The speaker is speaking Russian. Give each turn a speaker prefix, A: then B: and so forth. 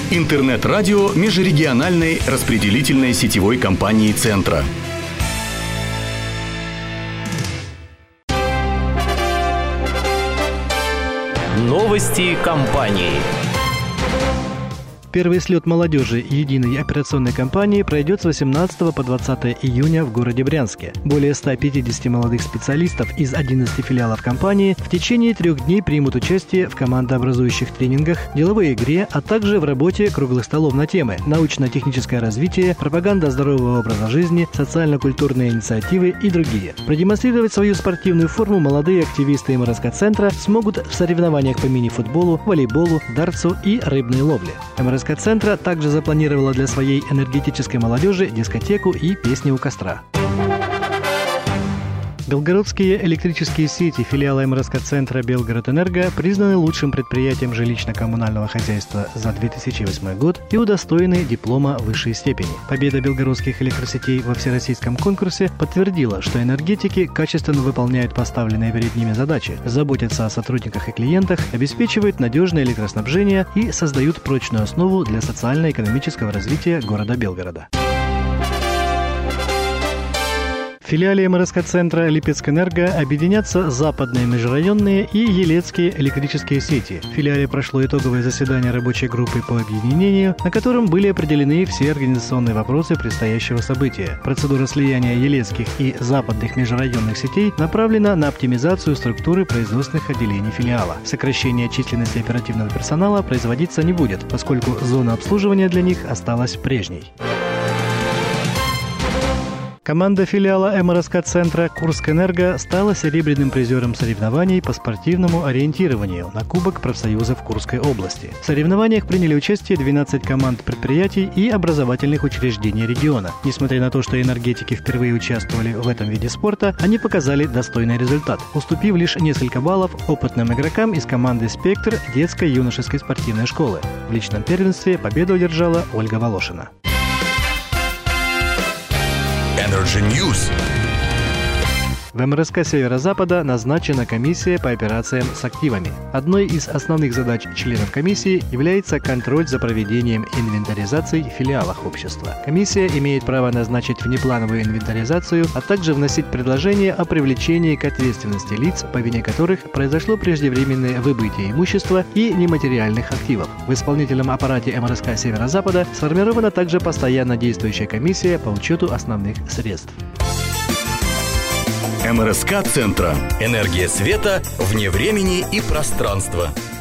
A: Интернет-радио межрегиональной распределительной сетевой компании «Центра».
B: Новости компании.
C: Первый слет молодежи единой операционной компании пройдет с 18 по 20 июня в городе Брянске. Более 150 молодых специалистов из 11 филиалов компании в течение 3 дней примут участие в командообразующих тренингах, деловой игре, а также в работе круглых столов на темы научно-техническое развитие, пропаганда здорового образа жизни, социально-культурные инициативы и другие. Продемонстрировать свою спортивную форму молодые активисты МРСК-центра смогут в соревнованиях по мини-футболу, волейболу, дартсу и рыбной ловле. МРСК-центра также запланировала для своей энергетической молодежи дискотеку и песни у костра. Белгородские электрические сети филиала МРСК-центра «Белгород-Энерго» признаны лучшим предприятием жилищно-коммунального хозяйства за 2008 год и удостоены диплома высшей степени. Победа белгородских электросетей во всероссийском конкурсе подтвердила, что энергетики качественно выполняют поставленные перед ними задачи, заботятся о сотрудниках и клиентах, обеспечивают надежное электроснабжение и создают прочную основу для социально-экономического развития города Белгорода. В филиале МРСК-центра «Липецк-Энерго» объединятся западные межрайонные и елецкие электрические сети. В филиале прошло итоговое заседание рабочей группы по объединению, на котором были определены все организационные вопросы предстоящего события. Процедура слияния елецких и западных межрайонных сетей направлена на оптимизацию структуры производственных отделений филиала. Сокращение численности оперативного персонала производиться не будет, поскольку зона обслуживания для них осталась прежней. Команда филиала МРСК-центра «Курскэнерго» стала серебряным призером соревнований по спортивному ориентированию на Кубок профсоюзов Курской области. В соревнованиях приняли участие 12 команд предприятий и образовательных учреждений региона. Несмотря на то, что энергетики впервые участвовали в этом виде спорта, они показали достойный результат, уступив лишь несколько баллов опытным игрокам из команды «Спектр» детско-юношеской спортивной школы. В личном первенстве победу одержала Ольга Волошина.
B: Energy News.
C: В МРСК Северо-Запада назначена комиссия по операциям с активами. Одной из основных задач членов комиссии является контроль за проведением инвентаризации в филиалах общества. Комиссия имеет право назначить внеплановую инвентаризацию, а также вносить предложения о привлечении к ответственности лиц, по вине которых произошло преждевременное выбытие имущества и нематериальных активов. В исполнительном аппарате МРСК Северо-Запада сформирована также постоянно действующая комиссия по учету основных средств.
A: МРСК-центра.
B: Энергия света вне времени и пространства.